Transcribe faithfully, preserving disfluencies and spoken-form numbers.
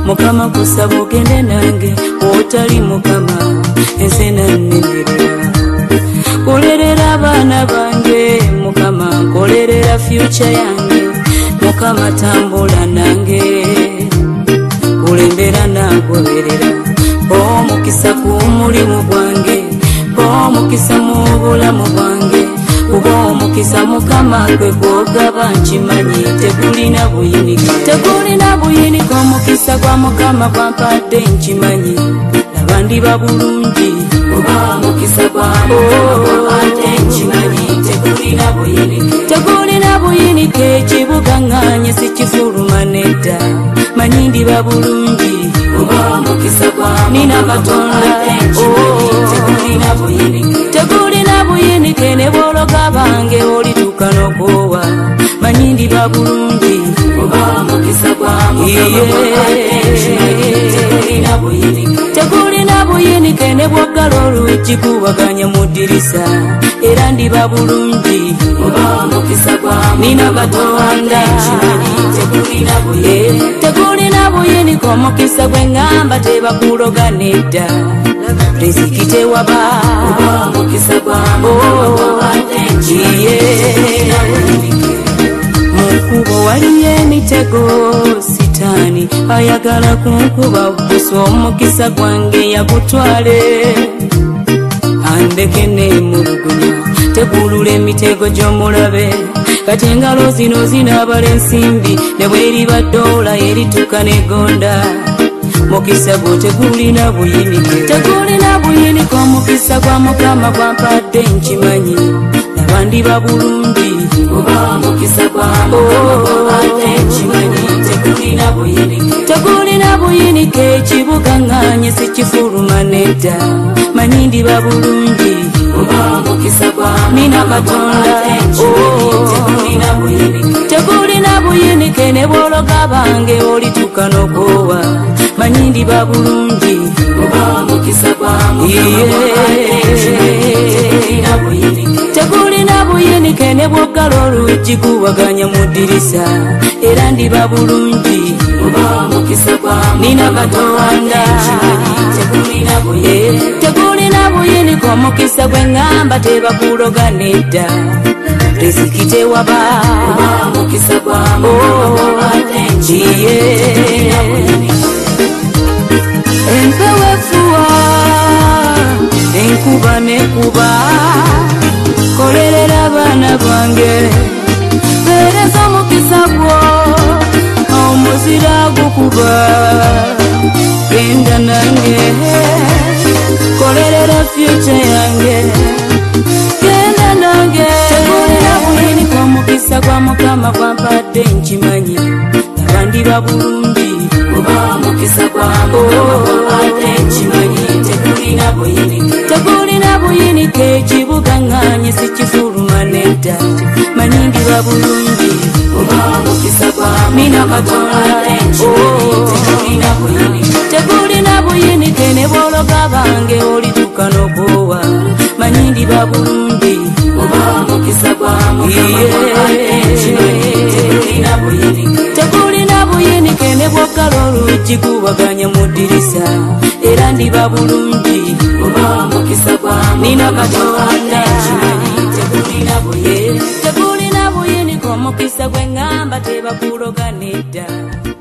mukama kusaba ogende nange otali mukama ensena nnemerera kolerera abaana bange mukama kolerera future yange mukama tambula nange kulembera nagoberera omukisa ku mulimu gwange omukisa mu bulamu bwange kuba omukisa mukama gwe gwogaba nkimanyi tegulina buyinike tegulina buyinike omukisa gwa mukama gwampadde nkimanyi laba ndiba bulungi kuba omukisa gwa mukama gwampadde nkimanyi tegulina buyinike tegulina buyinike ekibuga nganye sikifuluma nedda manyi ndiba bulungi kuba omukisa gwa nina katonda tegulina buyinike tegulina buyinike ne bwologa bange olituuka n'okoowa manyi ndiba bulungi kuba omukisa gwa mukama tegulina buyinike tegulina buyinike ne bwogala oluggi kubaganya mu ddirisa era ndiba bulungi kuba omukisa gwa nina katonda tegulina buyinike tegulina buyinike omukisa gwe ngamba tebakuloga nedda riziki tewaba kuba omukisa gwa mukama mukubo waliyo emitego sitaani ayagala kunkuba busa omukisa gwange yagutwale andeke nemulugunya tegulula emitego gy'omulabe kati engalo zino zinaabala ensimbi ne bweriba ddoola erituuka negonda mukisa gwo tegulina buyinike tegulina buyinike omukisa gwa mukama gwampadde nkimanyi laba ndiba bulungi kuba omukisa gwa mukama gwampadde nkimanyi tegulina buyinike tegulina buyinike ekibuga nganye sikifuluma nedda manyi ndiba bulungi kuba omukisa gwa nina katonda tegulina buyinike tegulina buyinike ne bwologa bange olituuka n'okoowa manyi ndiba bulungi kuba omukisa gwa mukama tegulina buyinike tegulina buyinike ne bwogala oluggi kubaganya mu ddirisa era ndiba bulungi kuba omukisa gwa nina katonda tegulina buyinike tegulina buyinike omukisa gwe ngamba tebakuloga nedda riziki tewaba kuba omukisa gwa mukama tegulina buyinike empewo efuwa enkuba nekuba kolerera abaana bange bereza omukisa gwo omuzira gukuba genda nange kolerera future yange genda nange tegulina buyinike omukisa gwa mukama gwampadde nkimanyi laba ndiba bulungi kuba omukisa gwa mukama gwampadde nkimanyi tegulina buyinike tegulina buyinike ekibuga nganye sikifuluma nedda manyi ndiba bulungi kuba omukisa gwa nina katonda tegulina buyinike tegulina buyinike ne bwologa bange olituuka n'okoowa manyi ndiba bulungi kuba omukisa gwa mukama tegulina buyinike tegulina buyinike ne bwogala oluggi kubaganya mu ddirisa era ndiba bulungi kuba omukisa gwa nina katonda tegulina buyinike tegulina buyinike omukisa gwe ngamba tebakuloga nedda